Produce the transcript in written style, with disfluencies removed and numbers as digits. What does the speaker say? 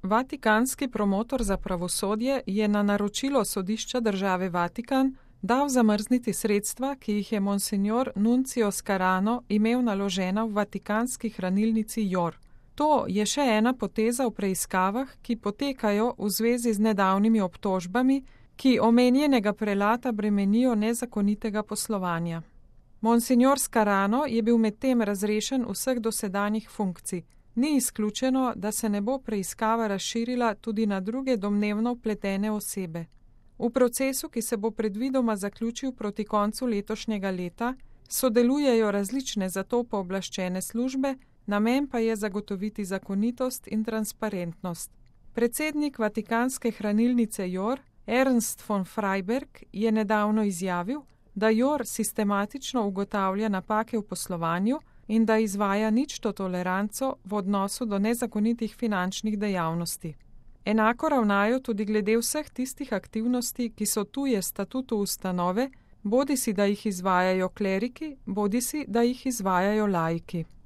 Vatikanski promotor za pravosodje je na naročilo sodišča države Vatikan dal zamrzniti sredstva, ki jih je monsignor Nuncio Scarano imel naložena v vatikanski hranilnici JOR. To je še ena poteza v preiskavah, ki potekajo v zvezi z nedavnimi obtožbami, ki omenjenega prelata bremenijo nezakonitega poslovanja. Monsignor Scarano je bil medtem razrešen vseh dosedanjih funkcij. Ni izključeno, da se ne bo preiskava razširila tudi na druge domnevno vpletene osebe. V procesu, ki se bo predvidoma zaključil proti koncu letošnjega leta, sodelujejo različne za to pooblaščene službe, namen pa je zagotoviti zakonitost in transparentnost. Predsednik vatikanske hranilnice JOR, Ernst von Freiberg, je nedavno izjavil, da JOR sistematično ugotavlja napake v poslovanju in da izvaja ničto toleranco v odnosu do nezakonitih finančnih dejavnosti. Enako ravnajo tudi glede vseh tistih aktivnosti, ki so tuje statutu ustanove, bodisi da jih izvajajo kleriki, bodisi da jih izvajajo laiki.